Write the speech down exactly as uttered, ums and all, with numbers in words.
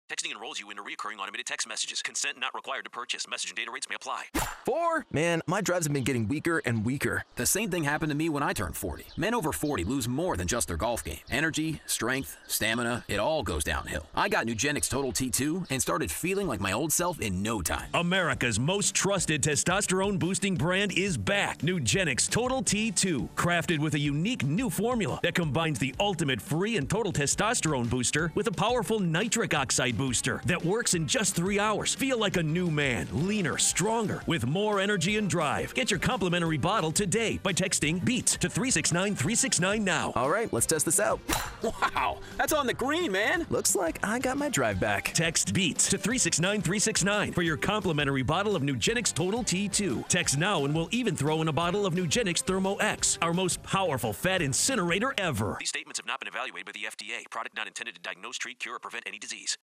Texting enrolls you in recurring automated text messages. Consent not required to purchase. Message and data rates may apply. Four? Man, my drives have been getting weaker and weaker. The same thing happened to me when I turned forty. Men over forty lose more than just their golf game. Energy, strength, stamina, it all goes downhill. I got Nugenix Total T two and started feeling like my old self in no time. America's most trusted testosterone-boosting brand is back. Nugenix Total T two. Crafted with a unique new formula that combines the ultimate free and total testosterone booster with a powerful nitric oxide booster that works in just three hours. Feel like a new man, leaner, stronger, with more energy and drive. Get your complimentary bottle today by texting BEATS to three six nine three six nine now. All right, let's test this out. Wow, that's on the green, man. Looks like I got my drive back. Text BEATS to three six nine three six nine for your complimentary bottle of Nugenix Total T two. Text now and we'll even throw in a bottle of Nugenix Thermo X, our most powerful fat incinerator ever. These statements have not been evaluated by the F D A. Product not intended to diagnose, treat, cure, or prevent any disease.